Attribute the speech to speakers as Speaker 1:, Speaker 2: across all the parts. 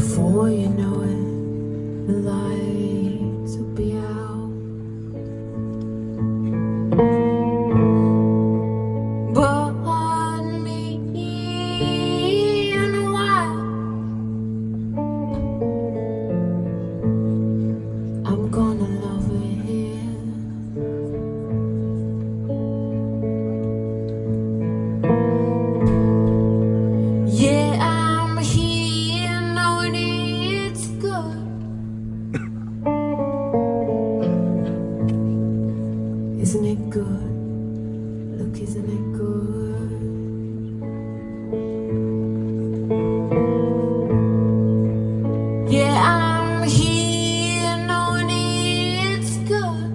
Speaker 1: Before you know it, the lights will be out. But me in a while, I'm gonna love it here. Yeah, I'm here knowing it's good. Isn't it good? Look, isn't it good? Yeah, I'm here knowing it's good.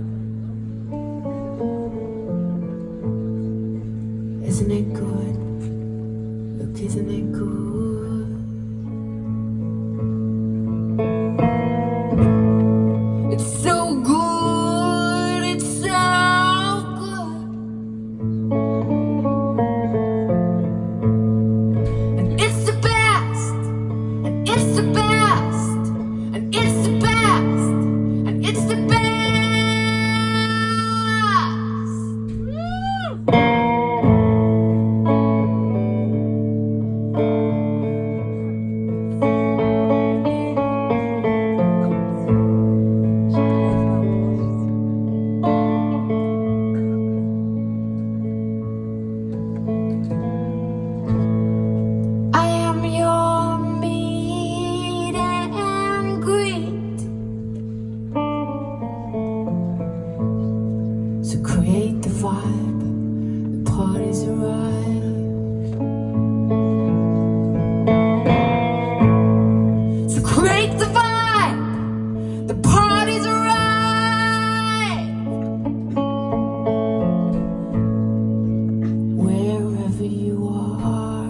Speaker 1: Isn't it good? Look, isn't it good? It's so good, it's so good. And it's the best, and it's the best, and it's the best, and it's the best. I am your meet and greet. So create the vibe, the party's arrived. So create the vibe, the party's arrived. Wherever you are.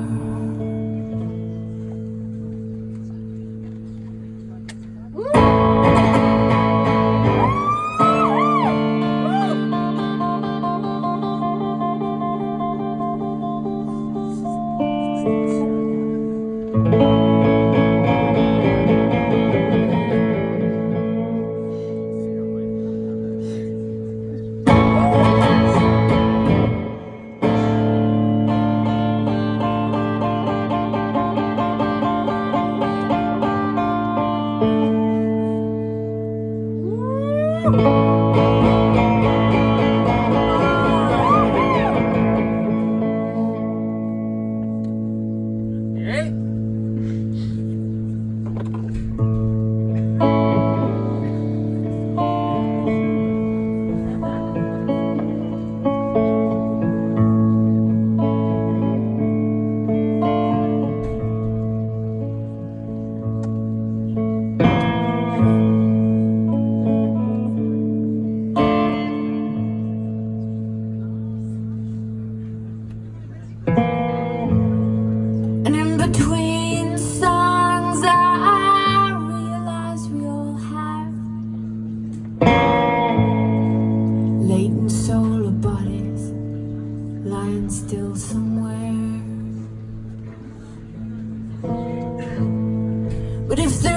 Speaker 1: And in between songs, I realize we all have latent solar bodies lying still somewhere. But if there